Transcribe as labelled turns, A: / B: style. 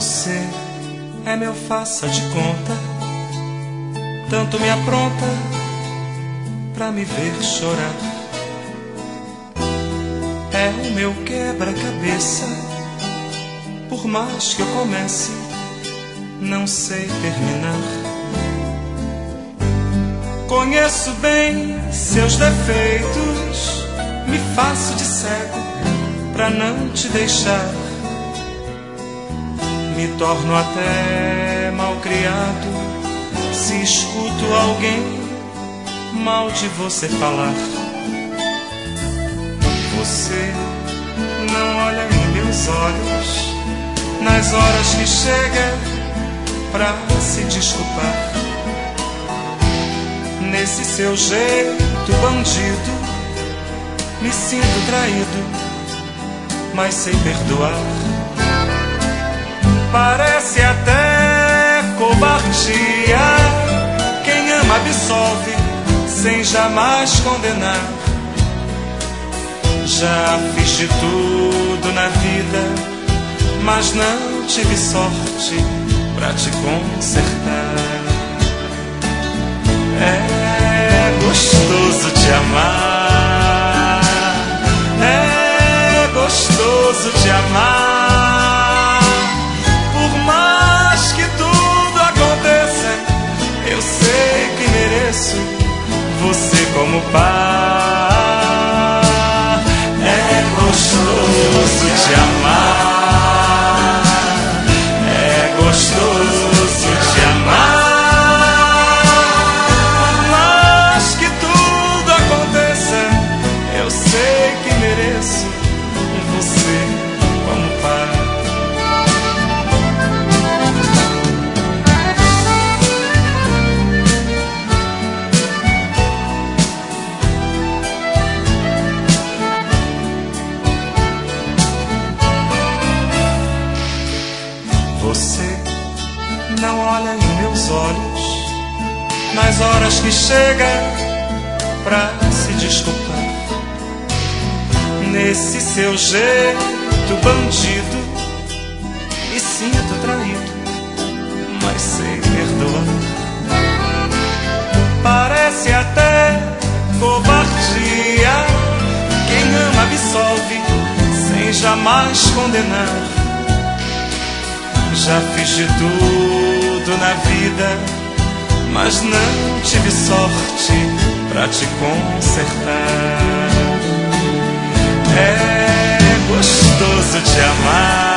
A: Você é meu faça de conta, tanto me apronta pra me ver chorar. É o meu quebra-cabeça, por mais que eu comece, não sei terminar. Conheço bem seus defeitos, me faço de cego pra não te deixar. Me torno até malcriado se escuto alguém mal de você falar. Você não olha em meus olhos nas horas que chega pra se desculpar. Nesse seu jeito bandido me sinto traído, mas sei perdoar. Parece até covardia, quem ama absolve sem jamais condenar. Já fiz de tudo na vida, mas não tive sorte pra te consertar. É gostoso te amar, é gostoso te amar. Por mais que tudo aconteça, eu sei que mereço você como par. É gostoso te amar, é gostoso te amar. Por mais que tudo aconteça, eu sei que mereço você como par. Você não olha em meus olhos nas horas que chega pra se desculpar. Nesse seu jeito bandido me sinto traído, mas sei perdoar. Parece até covardia, quem ama absolve sem jamais condenar. Já fiz de tudo na vida, mas não tive sorte pra te consertar. É gostoso te amar,